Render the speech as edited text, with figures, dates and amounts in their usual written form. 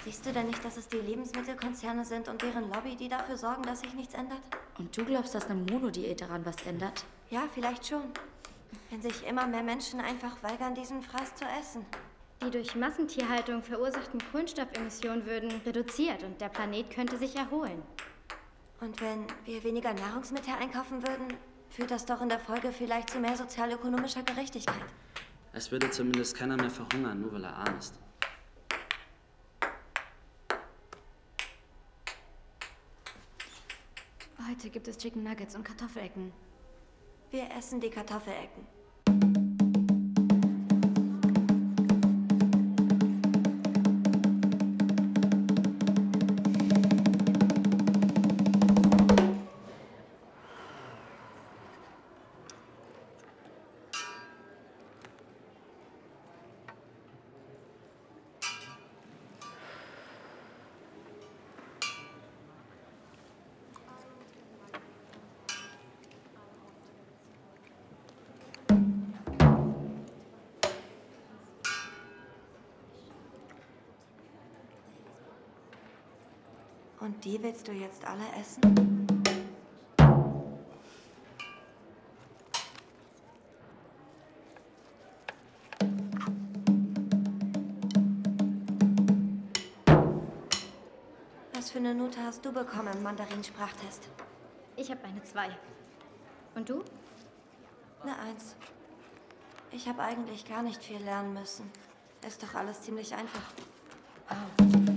Siehst du denn nicht, dass es die Lebensmittelkonzerne sind und deren Lobby, die dafür sorgen, dass sich nichts ändert? Und du glaubst, dass eine Monodiät daran was ändert? Ja, vielleicht schon. Wenn sich immer mehr Menschen einfach weigern, diesen Fraß zu essen. Die durch Massentierhaltung verursachten Kohlenstoffemissionen würden reduziert und der Planet könnte sich erholen. Und wenn wir weniger Nahrungsmittel einkaufen würden, führt das doch in der Folge vielleicht zu mehr sozial-ökonomischer Gerechtigkeit. Es würde zumindest keiner mehr verhungern, nur weil er arm ist. Heute gibt es Chicken Nuggets und Kartoffelecken. Wir essen die Kartoffelecken. Und die willst du jetzt alle essen? Was für eine Note hast du bekommen im Mandarinsprachtest? Ich habe eine 2. Und du? Eine 1. Ich habe eigentlich gar nicht viel lernen müssen. Ist doch alles ziemlich einfach. Oh.